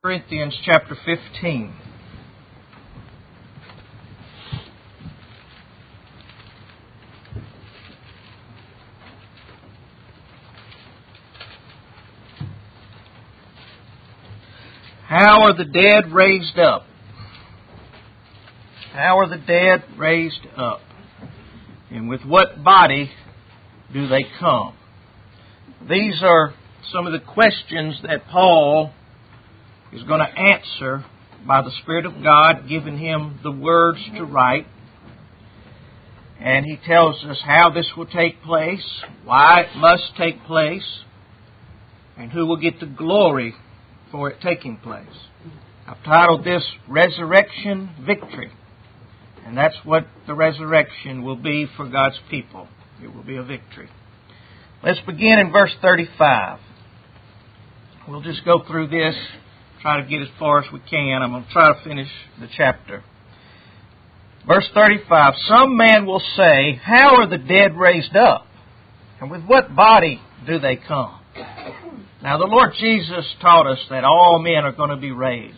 Corinthians chapter 15. How are the dead raised up? How are the dead raised up? And with what body do they come? These are some of the questions that Paul is going to answer by the Spirit of God, giving him the words to write. And he tells us how this will take place, why it must take place, and who will get the glory for it taking place. I've titled this Resurrection Victory. And that's what the resurrection will be for God's people. It will be a victory. Let's begin in verse 35. We'll just go through this, try to get as far as we can. I'm going to try to finish the chapter. Verse 35, some man will say, how are the dead raised up? And with what body do they come? Now the Lord Jesus taught us that all men are going to be raised.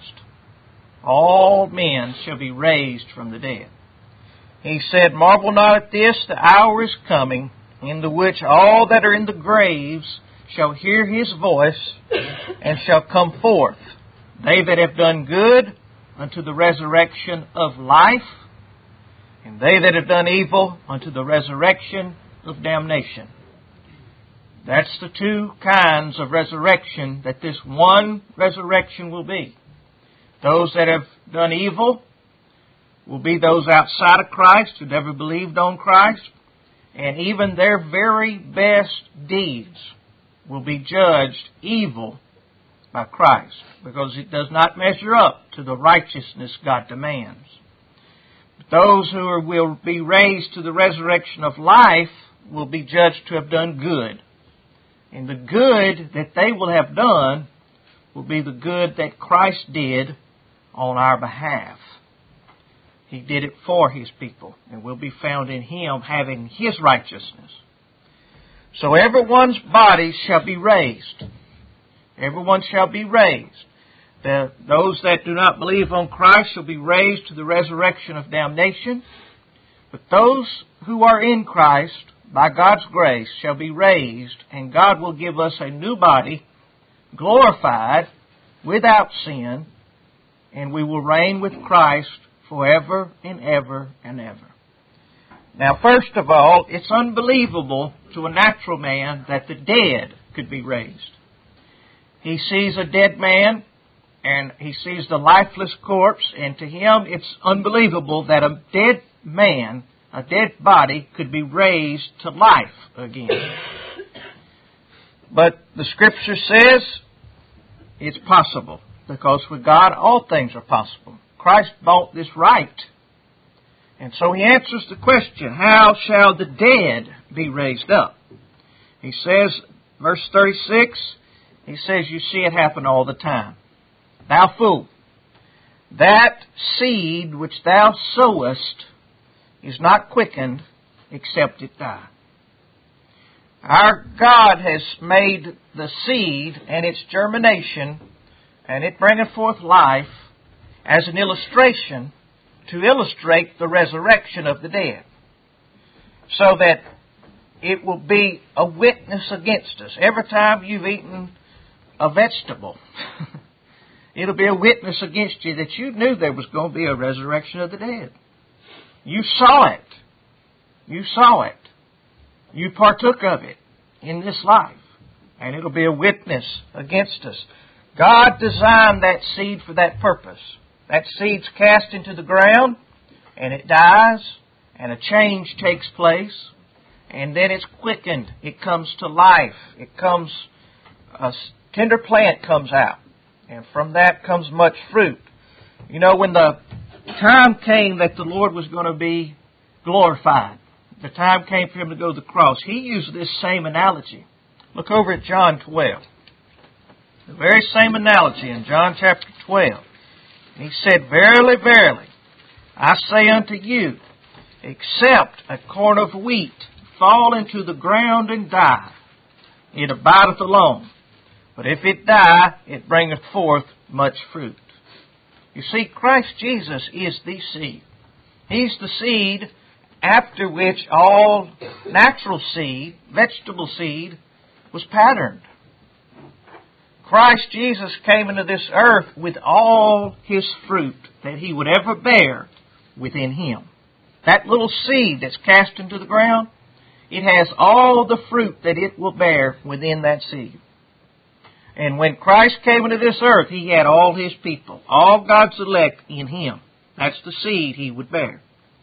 All men shall be raised from the dead. He said, marvel not at this, the hour is coming, in the which all that are in the graves shall hear His voice, and shall come forth. They that have done good unto the resurrection of life, and they that have done evil unto the resurrection of damnation. That's the two kinds of resurrection that this one resurrection will be. Those that have done evil will be those outside of Christ who never believed on Christ, and even their very best deeds will be judged evil by Christ, because it does not measure up to the righteousness God demands. But those who will be raised to the resurrection of life will be judged to have done good. And the good that they will have done will be the good that Christ did on our behalf. He did it for His people, and will be found in Him having His righteousness. So everyone's body shall be raised. Everyone shall be raised. Those that do not believe on Christ shall be raised to the resurrection of damnation. But those who are in Christ, by God's grace, shall be raised, and God will give us a new body, glorified, without sin, and we will reign with Christ forever and ever and ever. Now, first of all, it's unbelievable to a natural man that the dead could be raised. He sees a dead man, and he sees the lifeless corpse, and to him it's unbelievable that a dead man, a dead body, could be raised to life again. But the Scripture says it's possible, because with God all things are possible. Christ bought this right. And so He answers the question, how shall the dead be raised up? He says, verse 36, He says, you see it happen all the time. Thou fool, that seed which thou sowest is not quickened except it die. Our God has made the seed and its germination, and it bringeth forth life, as an illustration to illustrate the resurrection of the dead, so that it will be a witness against us. Every time you've eaten a vegetable, it'll be a witness against you that you knew there was going to be a resurrection of the dead. You saw it. You saw it. You partook of it in this life, and it'll be a witness against us. God designed that seed for that purpose. That seed's cast into the ground, and it dies, and a change takes place, and then it's quickened. It comes to life. A tender plant comes out, and from that comes much fruit. You know, when the time came that the Lord was going to be glorified, the time came for Him to go to the cross, He used this same analogy. Look over at John 12. The very same analogy in John chapter 12. He said, verily, verily, I say unto you, except a corn of wheat fall into the ground and die, it abideth alone. But if it die, it bringeth forth much fruit. You see, Christ Jesus is the seed. He's the seed after which all natural seed, vegetable seed, was patterned. Christ Jesus came into this earth with all His fruit that He would ever bear within Him. That little seed that's cast into the ground, it has all the fruit that it will bear within that seed. And when Christ came into this earth, He had all His people, all God's elect in Him. That's the seed He would bear.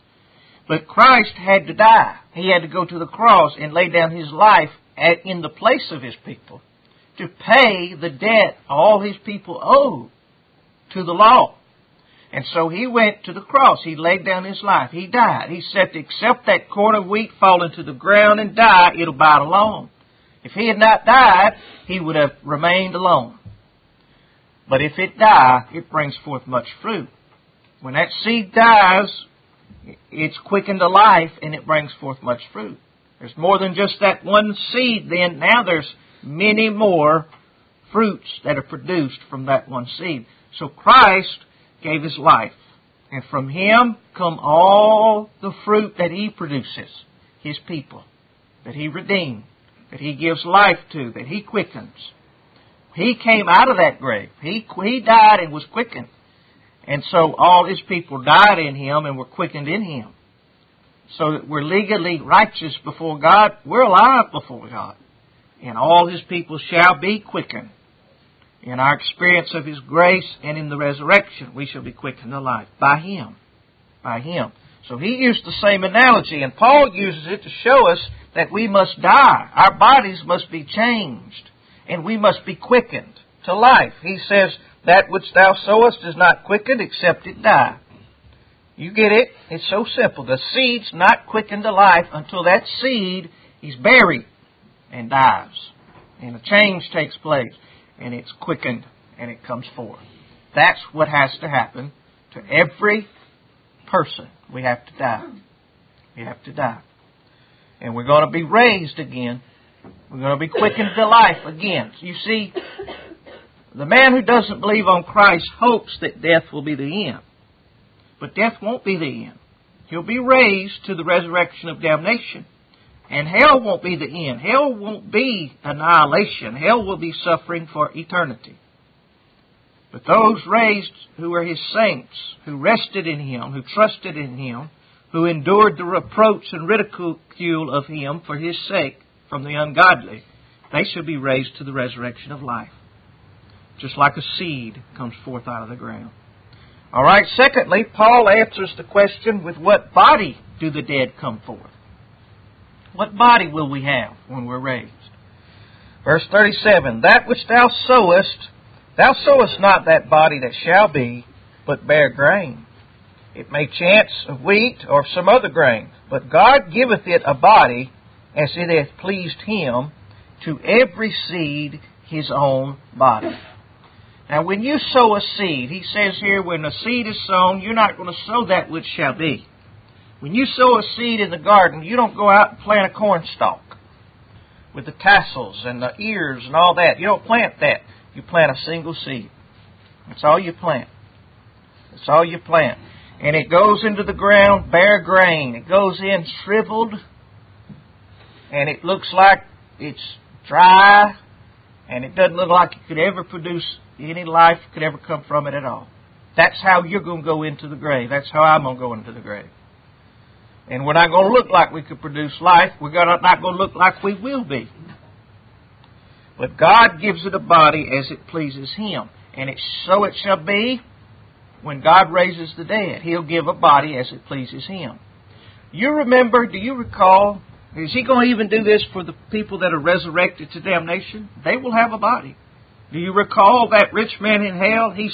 But Christ had to die. He had to go to the cross and lay down His life in the place of His people to pay the debt all His people owed to the law. And so He went to the cross. He laid down His life. He died. He said, except that corn of wheat fall into the ground and die, it'll abide alone. If He had not died, He would have remained alone. But if it die, it brings forth much fruit. When that seed dies, it's quickened to life and it brings forth much fruit. There's more than just that one seed then. Now there's many more fruits that are produced from that one seed. So Christ gave His life. And from Him come all the fruit that He produces. His people. That He redeemed. That He gives life to. That He quickens. He came out of that grave. He died and was quickened. And so all His people died in Him and were quickened in Him. So that we're legally righteous before God. We're alive before God. And all His people shall be quickened. In our experience of His grace and in the resurrection, we shall be quickened to life by Him. By Him. So He used the same analogy, and Paul uses it to show us that we must die. Our bodies must be changed, and we must be quickened to life. He says, that which thou sowest is not quickened except it die. You get it? It's so simple. The seed's not quickened to life until that seed is buried and dies. And a change takes place. And it's quickened and it comes forth. That's what has to happen to every person. We have to die. We have to die. And we're going to be raised again. We're going to be quickened to life again. You see, the man who doesn't believe on Christ hopes that death will be the end. But death won't be the end. He'll be raised to the resurrection of damnation. And hell won't be the end. Hell won't be annihilation. Hell will be suffering for eternity. But those raised who are His saints, who rested in Him, who trusted in Him, who endured the reproach and ridicule of Him for His sake from the ungodly, they shall be raised to the resurrection of life. Just like a seed comes forth out of the ground. All right, secondly, Paul answers the question, with what body do the dead come forth? What body will we have when we're raised? Verse 37, that which thou sowest not that body that shall be, but bear grain. It may chance of wheat or of some other grain, but God giveth it a body as it hath pleased Him, to every seed his own body. Now when you sow a seed, he says here, when a seed is sown, you're not going to sow that which shall be. When you sow a seed in the garden, you don't go out and plant a corn stalk with the tassels and the ears and all that. You don't plant that. You plant a single seed. That's all you plant. That's all you plant. And it goes into the ground bare grain. It goes in shriveled, and it looks like it's dry, and it doesn't look like it could ever produce any life could ever come from it at all. That's how you're going to go into the grave. That's how I'm going to go into the grave. And we're not going to look like we could produce life. We're not going to look like we will be. But God gives it a body as it pleases Him. And so it shall be when God raises the dead. He'll give a body as it pleases Him. You remember, do you recall, is He going to even do this for the people that are resurrected to damnation? They will have a body. Do you recall that rich man in hell? He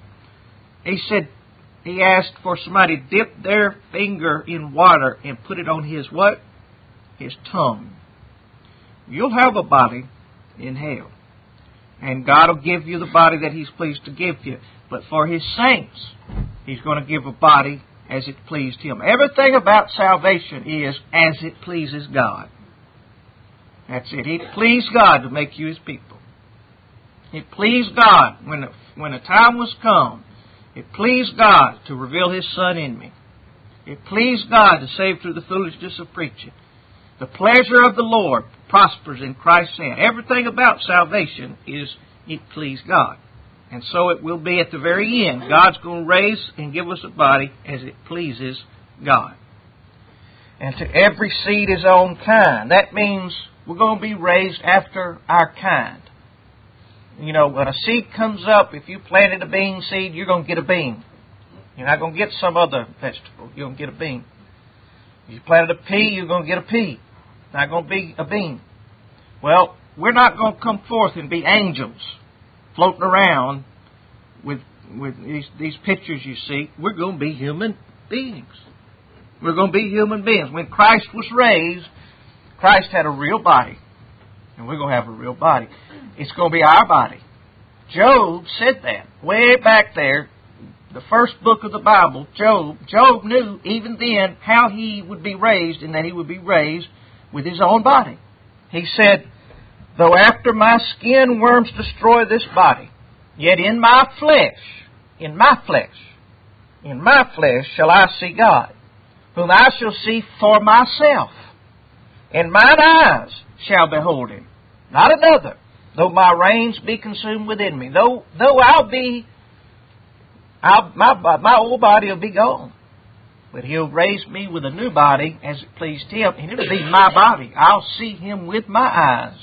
asked for somebody to dip their finger in water and put it on his what? His tongue. You'll have a body in hell. And God will give you the body that He's pleased to give you. But for His saints, He's going to give a body as it pleased Him. Everything about salvation is as it pleases God. That's it. It pleased God to make you His people. It pleased God when a time was come. It pleased God to reveal His Son in me. It pleased God to save through the foolishness of preaching. The pleasure of the Lord prospers in Christ's hand. Everything about salvation is it pleased God. And so it will be at the very end. God's going to raise and give us a body as it pleases God. And to every seed his own kind. That means we're going to be raised after our kind. You know, when a seed comes up, if you planted a bean seed, you're going to get a bean. You're not going to get some other vegetable. You're going to get a bean. If you planted a pea, you're going to get a pea. It's not going to be a bean. Well, we're not going to come forth and be angels floating around with these pictures you see. We're going to be human beings. We're going to be human beings. When Christ was raised, Christ had a real body. And we're going to have a real body. It's going to be our body. Job said that. Way back there, the first book of the Bible, Job knew even then how he would be raised and that he would be raised with his own body. He said, though after my skin worms destroy this body, yet in my flesh shall I see God, whom I shall see for myself, and mine eyes shall behold Him, not another, though my reins be consumed within me. Though my old body will be gone, but He'll raise me with a new body as it pleased Him, and it'll be my body. I'll see Him with my eyes,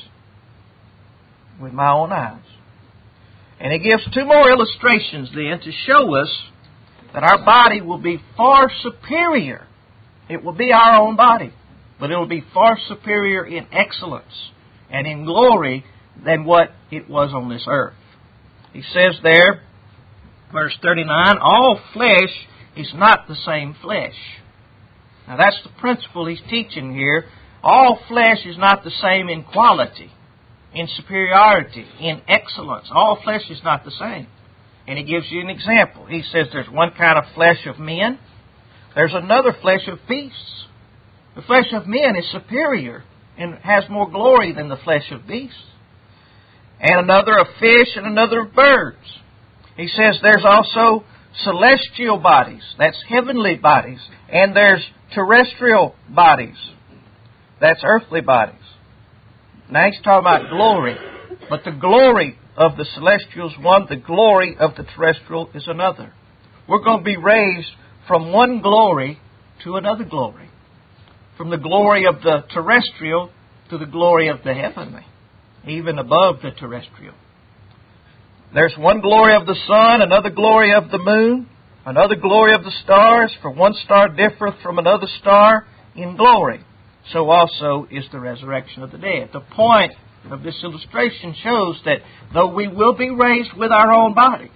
with my own eyes. And He gives two more illustrations then to show us that our body will be far superior. It will be our own body, but it will be far superior in excellence and in glory than what it was on this earth. He says there, verse 39, all flesh is not the same flesh. Now that's the principle he's teaching here. All flesh is not the same in quality, in superiority, in excellence. All flesh is not the same. And he gives you an example. He says there's one kind of flesh of men. There's another flesh of beasts. The flesh of men is superior and has more glory than the flesh of beasts. And another of fish and another of birds. He says there's also celestial bodies. That's heavenly bodies. And there's terrestrial bodies. That's earthly bodies. Now he's talking about glory. But the glory of the celestial is one. The glory of the terrestrial is another. We're going to be raised from one glory to another glory. From the glory of the terrestrial to the glory of the heavenly. Even above the terrestrial. There's one glory of the sun, another glory of the moon, another glory of the stars, for one star differeth from another star in glory. So also is the resurrection of the dead. The point of this illustration shows that though we will be raised with our own body,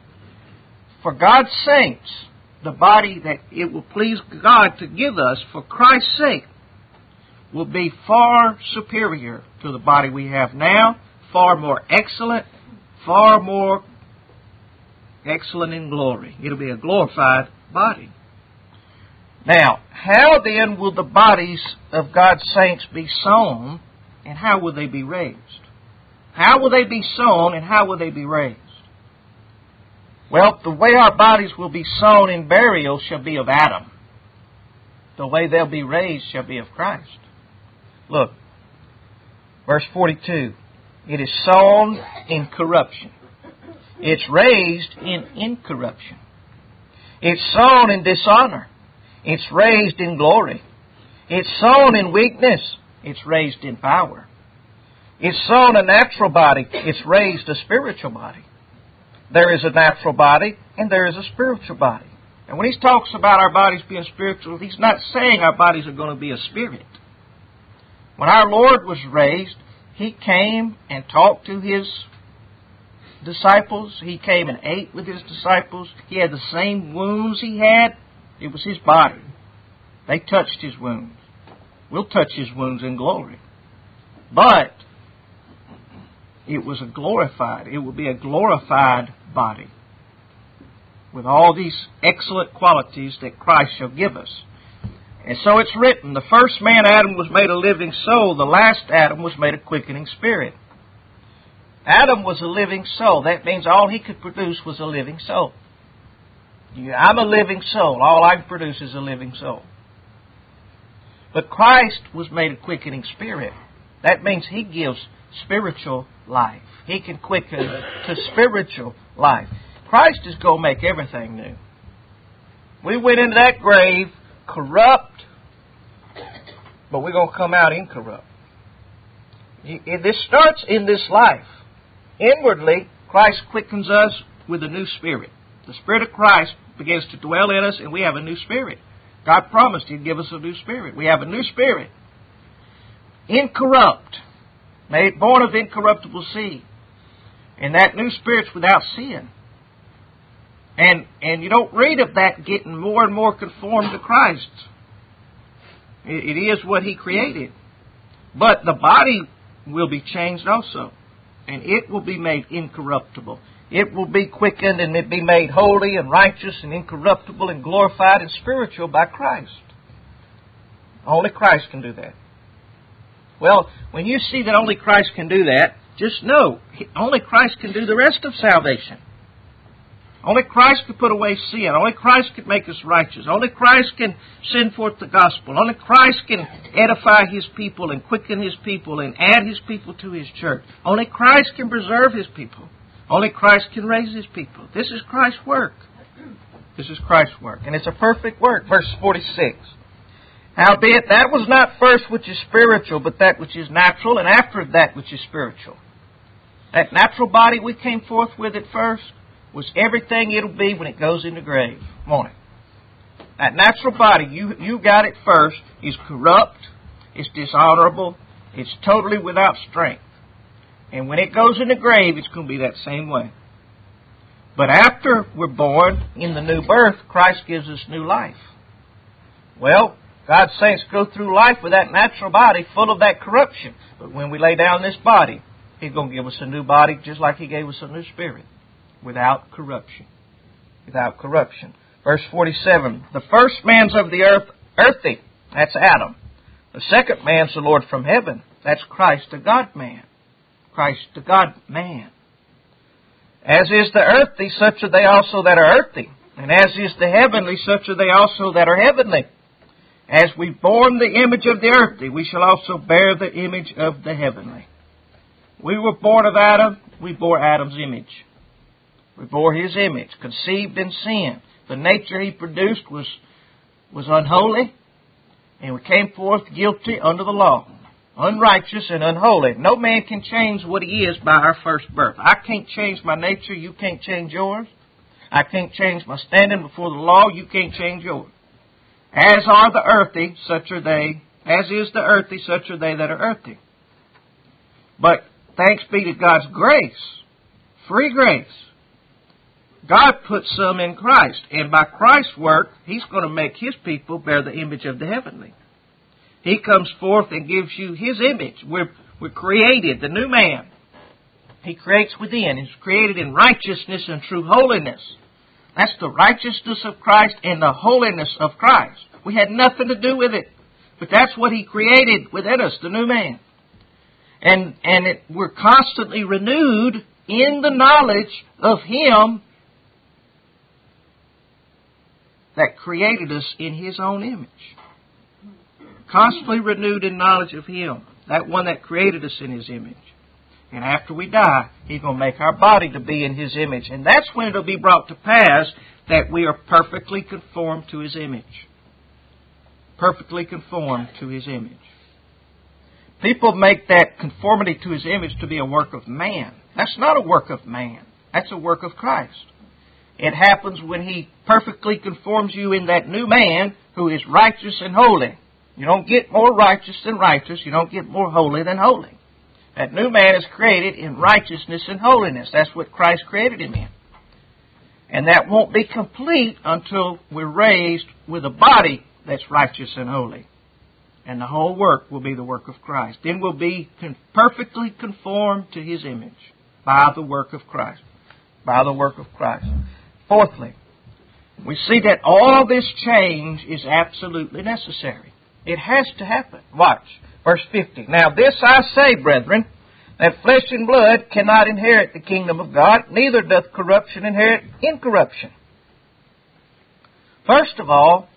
for God's saints, the body that it will please God to give us for Christ's sake will be far superior to the body we have now, far more excellent, far more excellent in glory. It'll be a glorified body. Now, how then will the bodies of God's saints be sown, and how will they be raised? How will they be sown, and how will they be raised? Well, the way our bodies will be sown in burial shall be of Adam. The way they'll be raised shall be of Christ. Look, verse 42. It is sown in corruption. It's raised in incorruption. It's sown in dishonor. It's raised in glory. It's sown in weakness. It's raised in power. It's sown a natural body. It's raised a spiritual body. There is a natural body and there is a spiritual body. And when he talks about our bodies being spiritual, he's not saying our bodies are going to be a spirit. When our Lord was raised, He came and talked to His disciples. He came and ate with His disciples. He had the same wounds He had. It was His body. They touched His wounds. We'll touch His wounds in glory. But it was it will be a glorified body with all these excellent qualities that Christ shall give us. And so it's written, the first man, Adam, was made a living soul. The last Adam was made a quickening spirit. Adam was a living soul. That means all he could produce was a living soul. I'm a living soul. All I can produce is a living soul. But Christ was made a quickening spirit. That means He gives spiritual life. He can quicken to spiritual life. Christ is going to make everything new. We went into that grave corrupt, but we're going to come out incorrupt. This starts in this life. Inwardly, Christ quickens us with a new spirit. The Spirit of Christ begins to dwell in us, and we have a new spirit. God promised He'd give us a new spirit. We have a new spirit. Incorrupt. Born of incorruptible seed. And that new spirit's without sin. And you don't read of that getting more and more conformed to Christ. It is what He created. But the body will be changed also. And it will be made incorruptible. It will be quickened and it be made holy and righteous and incorruptible and glorified and spiritual by Christ. Only Christ can do that. Well, when you see that only Christ can do that, just know, only Christ can do the rest of salvation. Only Christ can put away sin. Only Christ can make us righteous. Only Christ can send forth the gospel. Only Christ can edify His people and quicken His people and add His people to His church. Only Christ can preserve His people. Only Christ can raise His people. This is Christ's work. This is Christ's work. And it's a perfect work. Verse 46. Howbeit, that was not first which is spiritual, but that which is natural, and after that which is spiritual. That natural body we came forth with at first was everything it'll be when it goes in the grave. Won't it? That natural body, you got it first, is corrupt, it's dishonorable, it's totally without strength. And when it goes in the grave, it's going to be that same way. But after we're born in the new birth, Christ gives us new life. Well, God's saints go through life with that natural body full of that corruption. But when we lay down this body, He's going to give us a new body just like He gave us a new spirit. Without corruption. Without corruption. Verse 47. The first man's of the earth, earthy. That's Adam. The second man's the Lord from heaven. That's Christ, the God-man. Christ, the God-man. As is the earthy, such are they also that are earthy. And as is the heavenly, such are they also that are heavenly. As we borne the image of the earthly, we shall also bear the image of the heavenly. We were born of Adam, we bore Adam's image. We bore his image, conceived in sin. The nature he produced was unholy, and we came forth guilty under the law, unrighteous and unholy. No man can change what he is by our first birth. I can't change my nature, you can't change yours. I can't change my standing before the law, you can't change yours. As are the earthy, such are they. As is the earthy, such are they that are earthy. But thanks be to God's grace, free grace. God put some in Christ, and by Christ's work, He's going to make His people bear the image of the heavenly. He comes forth and gives you His image. We're created, the new man. He creates within. He's created in righteousness and true holiness. That's the righteousness of Christ and the holiness of Christ. We had nothing to do with it, but that's what He created within us, the new man. And we're constantly renewed in the knowledge of Him that created us in His own image. Constantly renewed in knowledge of Him, that one that created us in His image. And after we die, He's going to make our body to be in His image. And that's when it will be brought to pass that we are perfectly conformed to His image. Perfectly conformed to His image. People make that conformity to His image to be a work of man. That's not a work of man. That's a work of Christ. It happens when He perfectly conforms you in that new man who is righteous and holy. You don't get more righteous than righteous. You don't get more holy than holy. That new man is created in righteousness and holiness. That's what Christ created him in. And that won't be complete until we're raised with a body that's righteous and holy. And the whole work will be the work of Christ. Then we'll be perfectly conformed to His image by the work of Christ. By the work of Christ. Fourthly, we see that all this change is absolutely necessary. It has to happen. Watch. Verse 50. Now this I say, brethren, that flesh and blood cannot inherit the kingdom of God, neither doth corruption inherit incorruption. First of all,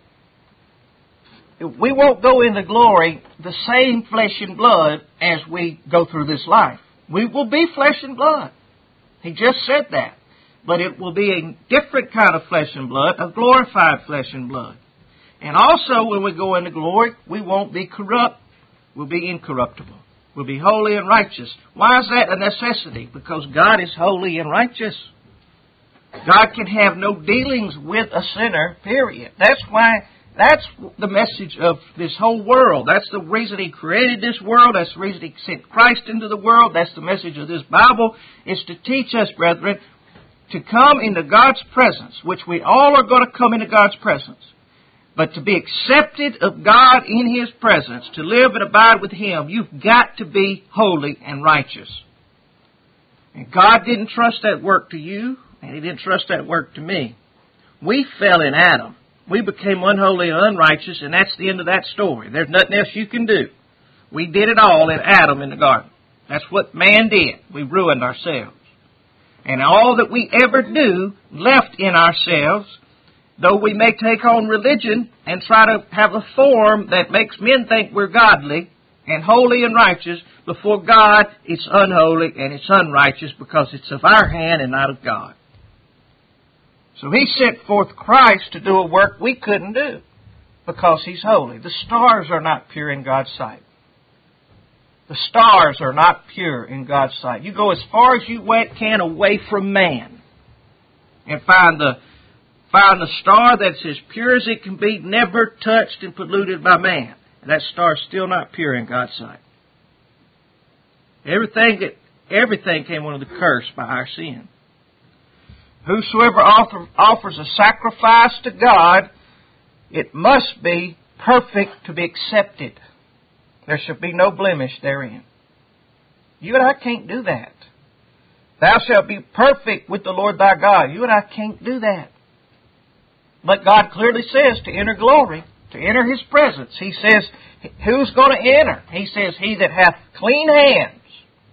we won't go into glory the same flesh and blood as we go through this life. We will be flesh and blood. He just said that. But it will be a different kind of flesh and blood, a glorified flesh and blood. And also when we go into glory, we won't be corrupt. We'll be incorruptible. We'll be holy and righteous. Why is that a necessity? Because God is holy and righteous. God can have no dealings with a sinner, period. That's the message of this whole world. That's the reason He created this world. That's the reason He sent Christ into the world. That's the message of this Bible, is to teach us, brethren, to come into God's presence, which we all are going to come into God's presence. But to be accepted of God in His presence, to live and abide with Him, you've got to be holy and righteous. And God didn't trust that work to you, and He didn't trust that work to me. We fell in Adam. We became unholy and unrighteous, and that's the end of that story. There's nothing else you can do. We did it all in Adam in the garden. That's what man did. We ruined ourselves. And all that we ever do left in ourselves, though we may take on religion and try to have a form that makes men think we're godly and holy and righteous, before God it's unholy and it's unrighteous because it's of our hand and not of God. So He sent forth Christ to do a work we couldn't do because He's holy. The stars are not pure in God's sight. The stars are not pure in God's sight. You go as far as you can away from man and find the star that's as pure as it can be, never touched and polluted by man. And that star's still not pure in God's sight. Everything came under the curse by our sin. Whosoever offers a sacrifice to God, it must be perfect to be accepted. There shall be no blemish therein. You and I can't do that. Thou shalt be perfect with the Lord thy God. You and I can't do that. But God clearly says to enter glory, to enter His presence. He says, who's going to enter? He says, he that hath clean hands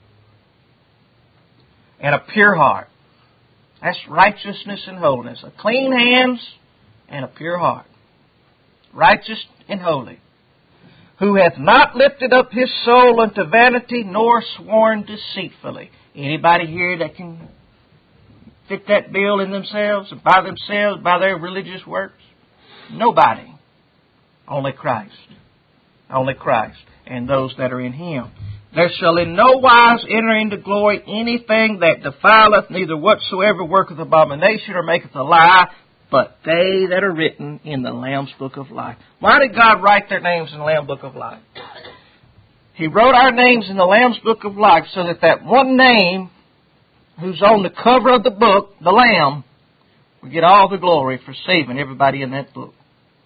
and a pure heart. That's righteousness and holiness. A clean hands and a pure heart. Righteous and holy. Who hath not lifted up his soul unto vanity, nor sworn deceitfully. Anybody here that can fit that bill in themselves, by their religious works? Nobody. Only Christ. Only Christ. And those that are in Him. There shall in no wise enter into glory anything that defileth, neither whatsoever worketh abomination or maketh a lie, but they that are written in the Lamb's Book of Life. Why did God write their names in the Lamb's Book of Life? He wrote our names in the Lamb's Book of Life so that one name who's on the cover of the book, the Lamb, will get all the glory for saving everybody in that book.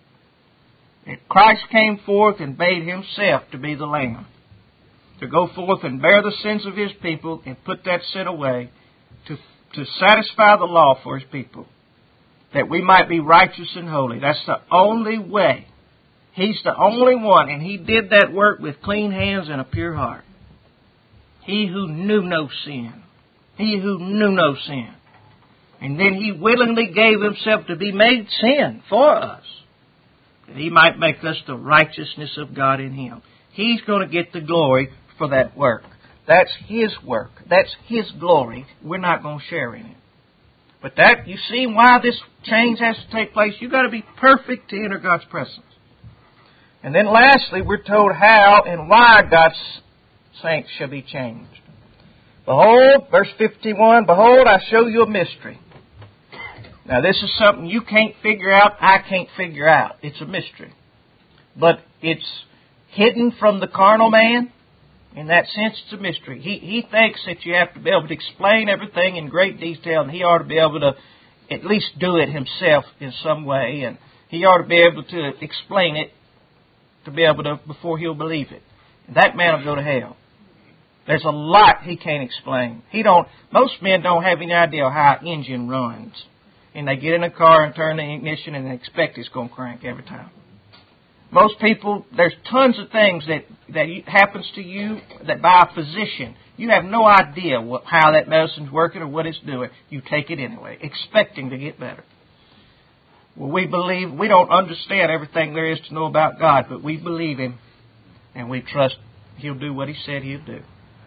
And Christ came forth and made Himself to be the Lamb, to go forth and bear the sins of His people and put that sin away, to satisfy the law for His people, that we might be righteous and holy. That's the only way. He's the only one, and He did that work with clean hands and a pure heart. He who knew no sin. He who knew no sin. And then He willingly gave Himself to be made sin for us, that He might make us the righteousness of God in Him. He's going to get the glory for that work. That's His work. That's His glory. We're not going to share in it. But that, you see why this change has to take place. You've got to be perfect to enter God's presence. And then lastly, we're told how and why God's saints shall be changed. Behold, verse 51, behold, I show you a mystery. Now this is something you can't figure out, I can't figure out. It's a mystery. But it's hidden from the carnal man. In that sense, it's a mystery. He thinks that you have to be able to explain everything in great detail, and he ought to be able to at least do it himself in some way, and he ought to be able to explain it to be able to before he'll believe it. And that man will go to hell. There's a lot he can't explain. Most men don't have any idea how an engine runs. And they get in a car and turn the ignition and they expect it's going to crank every time. Most people, there's tons of things that happens to you that by a physician, you have no idea how that medicine's working or what it's doing. You take it anyway, expecting to get better. Well, we believe, we don't understand everything there is to know about God, but we believe Him and we trust He'll do what He said He'll do.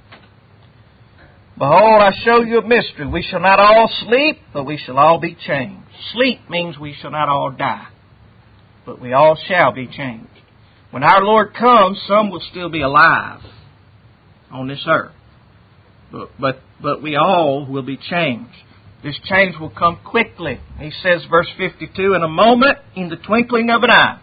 Behold, I show you a mystery. We shall not all sleep, but we shall all be changed. Sleep means we shall not all die, but we all shall be changed. When our Lord comes, some will still be alive on this earth, but we all will be changed. This change will come quickly. He says, verse 52, in a moment, in the twinkling of an eye,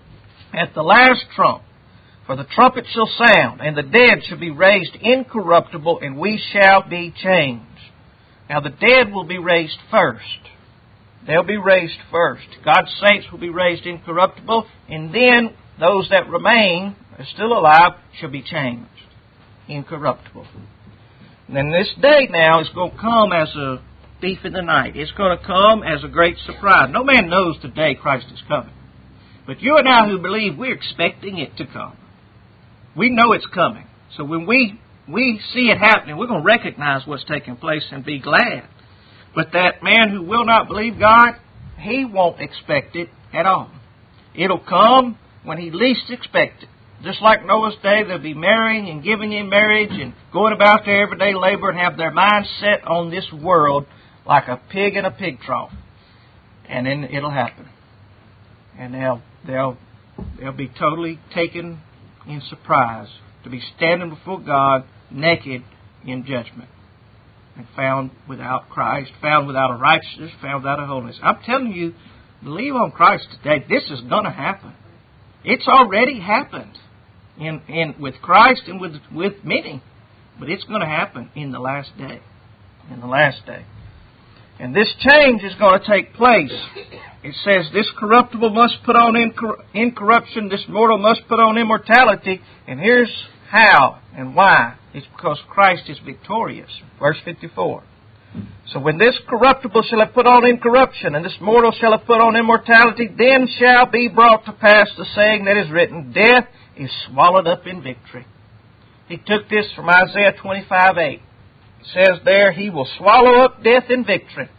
at the last trump, for the trumpet shall sound, and the dead shall be raised incorruptible, and we shall be changed. Now the dead will be raised first. They'll be raised first. God's saints will be raised incorruptible, and then those that remain, are still alive, shall be changed incorruptible. And then this day now is going to come as a thief in the night. It's going to come as a great surprise. No man knows the day Christ is coming. But you and I who believe, we're expecting it to come. We know it's coming. So when we see it happening, we're going to recognize what's taking place and be glad. But that man who will not believe God, he won't expect it at all. It'll come when he least expects it. Just like Noah's day, they'll be marrying and giving in marriage and going about their everyday labor and have their mind set on this world like a pig in a pig trough. And then it'll happen. And they'll be totally taken in surprise to be standing before God naked in judgment and found without Christ, found without a righteousness, found without a holiness. I'm telling you, believe on Christ today. This is going to happen. It's already happened with Christ and with many, but it's going to happen in the last day. In the last day. And this change is going to take place. It says this corruptible must put on incorruption, this mortal must put on immortality. And here's how and why. It's because Christ is victorious. Verse 54. So when this corruptible shall have put on incorruption, and this mortal shall have put on immortality, then shall be brought to pass the saying that is written, death is swallowed up in victory. He took this from Isaiah 25:8. It says there, He will swallow up death in victory.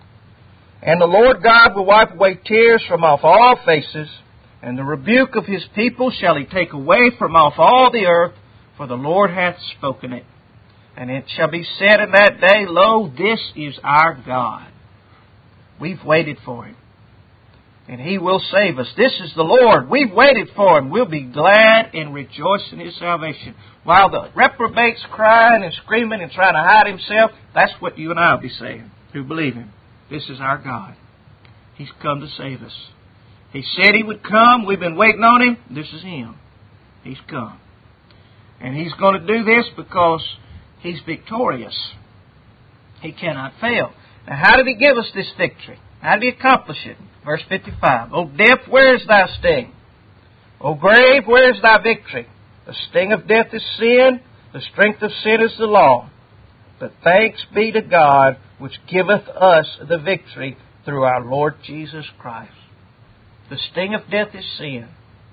And the Lord God will wipe away tears from off all faces, and the rebuke of His people shall He take away from off all the earth, for the Lord hath spoken it. And it shall be said in that day, Lo, this is our God. We've waited for Him, and He will save us. This is the Lord. We've waited for Him. We'll be glad and rejoice in His salvation. While the reprobate's crying and screaming and trying to hide himself, that's what you and I will be saying, who believe Him. This is our God. He's come to save us. He said He would come. We've been waiting on Him. This is Him. He's come. And He's going to do this because He's victorious. He cannot fail. Now, how did He give us this victory? How did He accomplish it? Verse 55. O death, where is thy sting? O grave, where is thy victory? The sting of death is sin. The strength of sin is the law. But thanks be to God, which giveth us the victory through our Lord Jesus Christ. The sting of death is sin.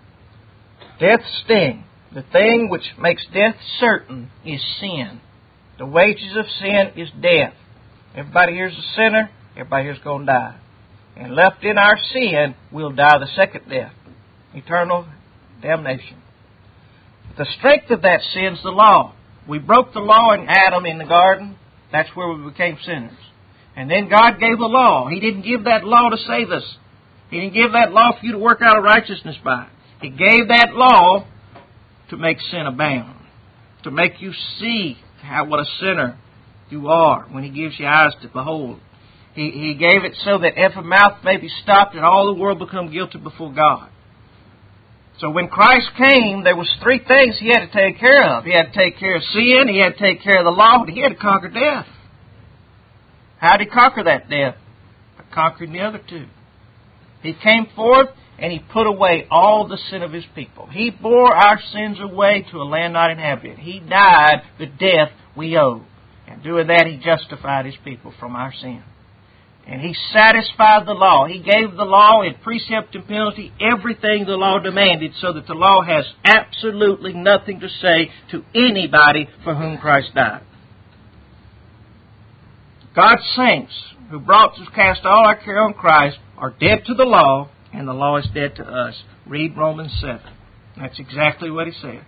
Death's sting, the thing which makes death certain, is sin. The wages of sin is death. Everybody here's a sinner. Everybody here's going to die. And left in our sin, we'll die the second death. Eternal damnation. The strength of that sin is the law. We broke the law in Adam in the garden. That's where we became sinners. And then God gave the law. He didn't give that law to save us. He didn't give that law for you to work out a righteousness by. He gave that law to make sin abound. To make you see what a sinner you are when He gives you eyes to behold. He gave it so that every mouth may be stopped and all the world become guilty before God. So when Christ came, there was three things He had to take care of. He had to take care of sin, He had to take care of the law, and He had to conquer death. How did He conquer that death? By conquering the other two. He came forth and He put away all the sin of His people. He bore our sins away to a land not inhabited. He died the death we owe. And doing that, He justified His people from our sin. And He satisfied the law. He gave the law in precept and penalty everything the law demanded, so that the law has absolutely nothing to say to anybody for whom Christ died. God's saints, who brought to cast all our care on Christ, are dead to the law, and the law is dead to us. Read Romans 7. That's exactly what he said.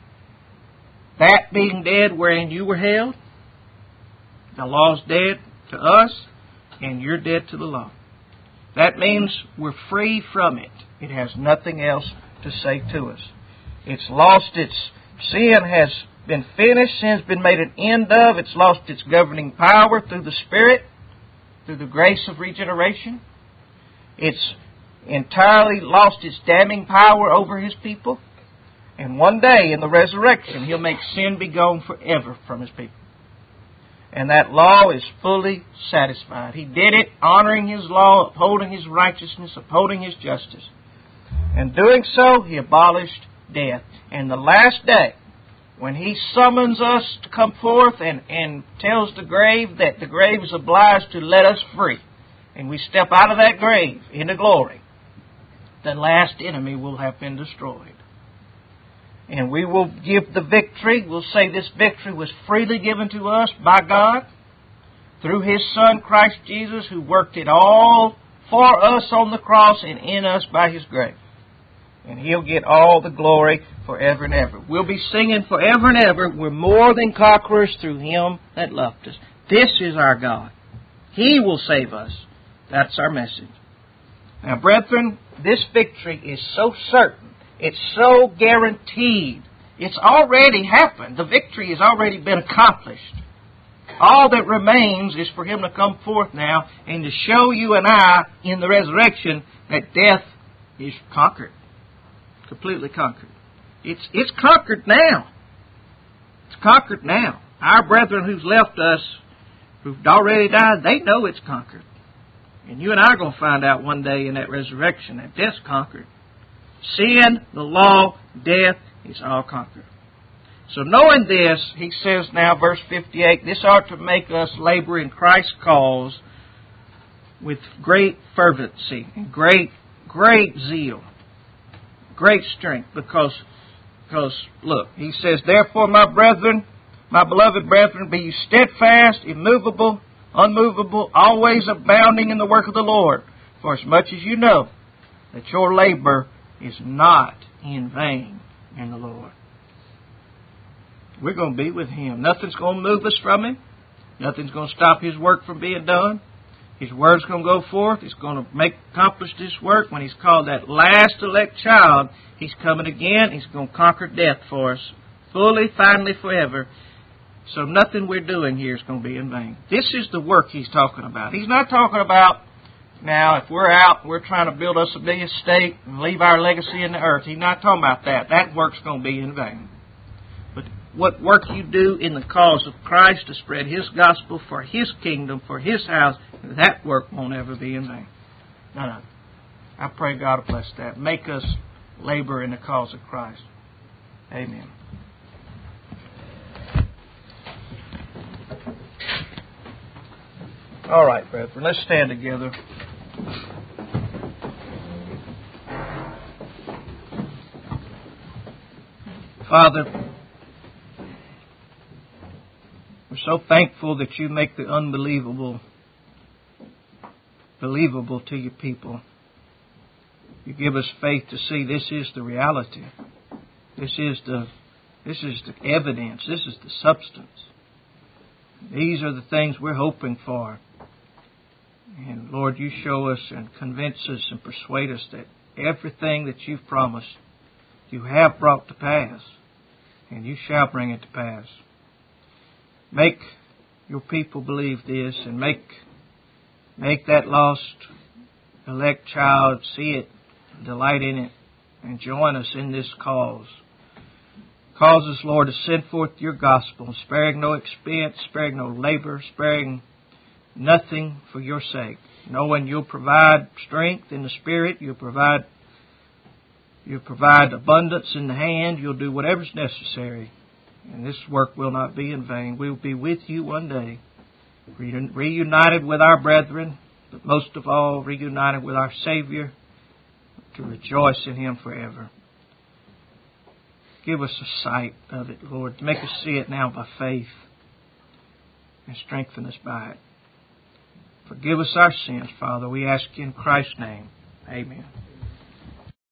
That being dead wherein you were held, the law's dead to us, and you're dead to the law. That means we're free from it. It has nothing else to say to us. It's lost its... Sin has been finished. Sin's been made an end of. It's lost its governing power through the Spirit, through the grace of regeneration. It's entirely lost its damning power over His people. And one day in the resurrection, He'll make sin be gone forever from His people. And that law is fully satisfied. He did it honoring His law, upholding His righteousness, upholding His justice. And doing so, He abolished death. And the last day, when He summons us to come forth and tells the grave that the grave is obliged to let us free, and we step out of that grave into glory, the last enemy will have been destroyed. And we will give the victory. We'll say this victory was freely given to us by God through His Son, Christ Jesus, who worked it all for us on the cross and in us by His grace. And He'll get all the glory forever and ever. We'll be singing forever and ever, we're more than conquerors through Him that loved us. This is our God. He will save us. That's our message. Now, brethren, this victory is so certain. It's so guaranteed. It's already happened. The victory has already been accomplished. All that remains is for Him to come forth now and to show you and I in the resurrection that death is conquered. Completely conquered. It's conquered now. It's conquered now. Our brethren who's left us, who've already died, they know it's conquered. And you and I are going to find out one day in that resurrection that death's conquered. Sin, the law, death is all conquered. So knowing this, he says now, verse 58, this ought to make us labor in Christ's cause with great fervency and great zeal, great strength. Because look, he says, therefore, my brethren, my beloved brethren, be you steadfast, immovable, unmovable, always abounding in the work of the Lord. For as much as you know that your labor is not in vain in the Lord. We're going to be with Him. Nothing's going to move us from Him. Nothing's going to stop His work from being done. His Word's going to go forth. He's going to accomplish this work. When He's called that last elect child, He's coming again. He's going to conquer death for us, fully, finally, forever. So nothing we're doing here is going to be in vain. This is the work He's talking about. He's not talking about, now, if we're out, we're trying to build us a big estate and leave our legacy in the earth. He's not talking about that. That work's going to be in vain. But what work you do in the cause of Christ to spread His gospel for His kingdom, for His house, that work won't ever be in vain. No. I pray God will bless that. Make us labor in the cause of Christ. Amen. All right, brethren, let's stand together. Father, we're so thankful that You make the unbelievable believable to Your people. You give us faith to see this is the reality. This is the evidence. This is the substance. These are the things we're hoping for. And Lord, You show us and convince us and persuade us that everything that You've promised, You have brought to pass, and You shall bring it to pass. Make Your people believe this, and make that lost elect child see it, delight in it, and join us in this cause. Cause us, Lord, to send forth Your gospel, sparing no expense, sparing no labor, sparing nothing for Your sake. Knowing You'll provide strength in the Spirit, You'll provide abundance in the hand, You'll do whatever's necessary. And this work will not be in vain. We will be with You one day, reunited with our brethren, but most of all, reunited with our Savior to rejoice in Him forever. Give us a sight of it, Lord. Make us see it now by faith and strengthen us by it. Forgive us our sins, Father. We ask in Christ's name. Amen.